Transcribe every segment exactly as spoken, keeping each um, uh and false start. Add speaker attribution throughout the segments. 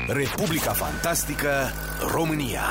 Speaker 1: Republica Fantastică România.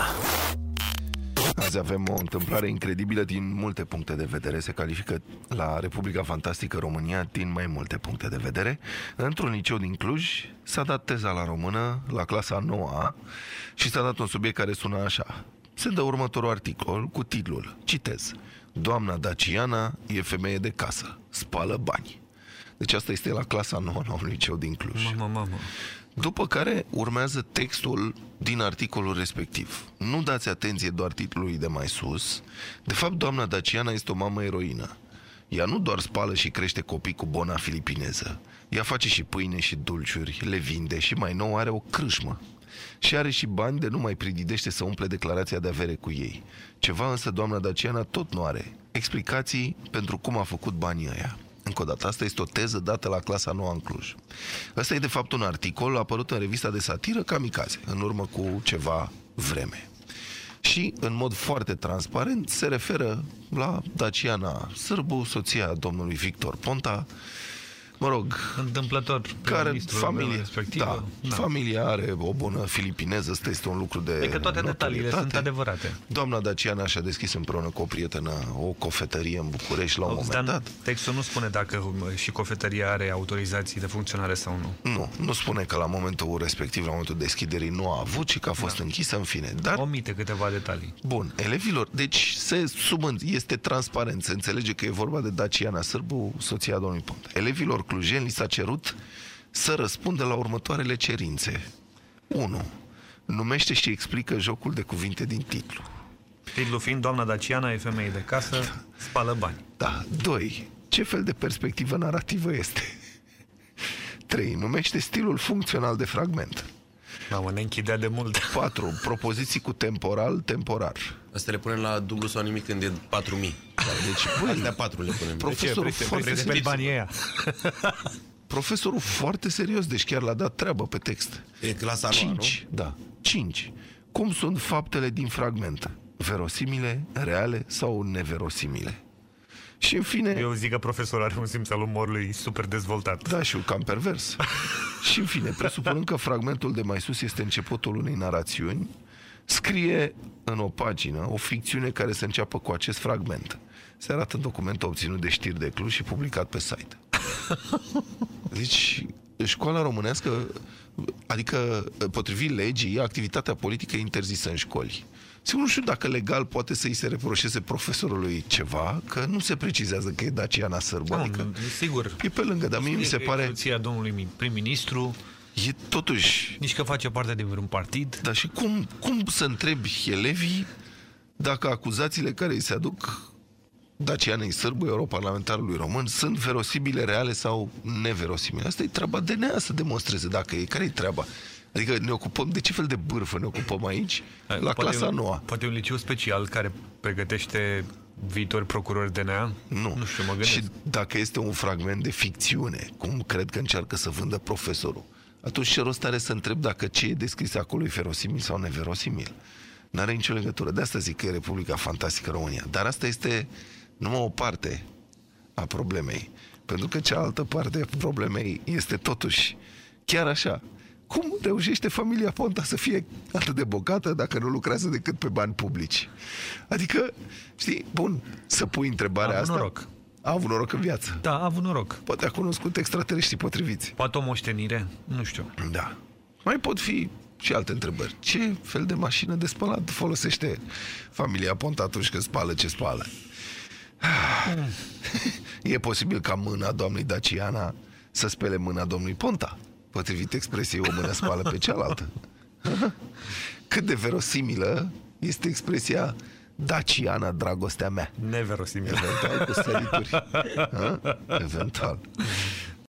Speaker 2: Azi avem o întâmplare incredibilă din multe puncte de vedere. Se califică la Republica Fantastică România din mai multe puncte de vedere. Într-un liceu din Cluj s-a dat teza la română, la clasa a noua, și s-a dat un subiect care sună așa. Se dă următorul articol cu titlul, citez: Doamna Daciana e femeie de casă, spală bani. Deci asta este la clasa nouă la un liceu din Cluj.
Speaker 3: Mamă, mamă.
Speaker 2: După care urmează textul din articolul respectiv. Nu dați atenție doar titlului de mai sus. De fapt, doamna Daciana este o mamă eroină. Ea nu doar spală și crește copii cu bona filipineză. Ea face și pâine și dulciuri, le vinde și mai nou are o crâșmă. Și are și bani de nu mai prididește să umple declarația de avere cu ei. Ceva însă doamna Daciana tot nu are. Explicații pentru cum a făcut banii ăia. Încă o dată, asta este o teză dată la clasa nouă în Cluj. Ăsta e de fapt un articol apărut în revista de satiră Kamikaze, în urmă cu ceva vreme. Și, în mod foarte transparent, se referă la Daciana Sârbu, soția domnului Victor Ponta, mă rog,
Speaker 3: întâmplător,
Speaker 2: care familie,
Speaker 3: respectivă.
Speaker 2: Da,
Speaker 3: da.
Speaker 2: Familia are o bună filipineză, ăsta este un lucru de
Speaker 3: Adică toate detaliile sunt adevărate.
Speaker 2: Doamna Daciana și-a deschis împreună cu o prietenă o cofetărie în București la un
Speaker 3: Auzi,
Speaker 2: moment
Speaker 3: dar
Speaker 2: dat.
Speaker 3: Textul nu spune dacă și cofetăria are autorizații de funcționare sau nu.
Speaker 2: Nu, nu spune că la momentul respectiv, la momentul deschiderii, nu a avut și că a fost da. închisă, în fine. Dar
Speaker 3: omite câteva detalii.
Speaker 2: Bun, elevilor, deci se subând, este transparent, se înțelege că e vorba de Daciana Sârbu, soția domnului Ponta. Elevilor clujeni li s-a cerut să răspundă la următoarele cerințe. unu. Numește și explică jocul de cuvinte din titlu.
Speaker 3: Titlul fiind Doamna Daciana e femeie de casă, spală bani.
Speaker 2: Da. doi. Ce fel de perspectivă narrativă este? trei. Numește stilul funcțional de fragment.
Speaker 3: Mamă, ne închidea de mult.
Speaker 2: patru. Propoziții cu temporal, temporar.
Speaker 4: Asta le punem la dublu sau nimic când e patru mii. Deci, băi, astea patru le punem.
Speaker 2: Profesorul
Speaker 3: de ce?
Speaker 2: foarte
Speaker 3: serios. Banii ăia.
Speaker 2: Profesorul foarte serios, deci chiar l-a dat treabă pe text.
Speaker 4: E clasa a noua, nu?
Speaker 2: Da. cinci. Cum sunt faptele din fragment? Verosimile, reale sau neverosimile? Și în fine...
Speaker 3: Eu zic că profesorul are un simț al umorului super dezvoltat.
Speaker 2: Da, și un cam pervers. Și în fine, presupunând că fragmentul de mai sus este începutul unei narațiuni, scrie în o pagină o ficțiune care se înceapă cu acest fragment. Se arată în documentul obținut de Știri de Cluj și publicat pe site. Deci, școala românească, adică, potrivit legii, activitatea politică e interzisă în școli. Sigur, nu știu dacă legal poate să-i se reproșeze profesorului ceva, că nu se precizează că e Daciana Sârbu. Adică
Speaker 3: sigur.
Speaker 2: E pe lângă, dar mie mi se pare...
Speaker 3: Soția domnului prim-ministru.
Speaker 2: E totuși...
Speaker 3: Nici că face parte din vreun partid.
Speaker 2: Dar și cum, cum să întrebi elevii dacă acuzațiile care îi se aduc Dacianei Sârbu, europarlamentarului român, sunt verosimile, reale sau neverosimile? Asta e treaba D N A să demonstreze dacă e. Care e treaba? Adică ne ocupăm, de ce fel de bârfă ne ocupăm aici? La
Speaker 3: poate
Speaker 2: clasa
Speaker 3: un,
Speaker 2: noua.
Speaker 3: Poate un liceu special care pregătește viitori procurori D N A?
Speaker 2: Nu.
Speaker 3: Nu știu, mă gândesc.
Speaker 2: Și dacă este un fragment de ficțiune, cum cred că încearcă să vândă profesorul, atunci ce rost are să întreb dacă ce e descris acolo e verosimil sau neverosimil? N-are nicio legătură. De asta zic că e Republica Fantastică România. Dar asta este numai o parte a problemei. Pentru că cealaltă parte a problemei este totuși chiar așa. Cum reușește familia Ponta să fie atât de bogată dacă nu lucrează decât pe bani publici? Adică, știi, bun, să pui întrebarea asta.
Speaker 3: Noroc.
Speaker 2: A avut noroc în viață.
Speaker 3: Da, a avut noroc.
Speaker 2: Poate a cunoscut extraterestrii potriviți.
Speaker 3: Poate o moștenire? Nu știu.
Speaker 2: Da. Mai pot fi și alte întrebări. Ce fel de mașină de spălat folosește familia Ponta atunci când spală ce spală? Mm. E posibil ca mâna doamnei Daciana să spele mâna domnului Ponta, potrivit expresiei o mână spală pe cealaltă. Cât de verosimilă este expresia Daciana, dragostea mea.
Speaker 3: Neverosimilă.
Speaker 2: Eventual cu sărituri. Ha? Eventual.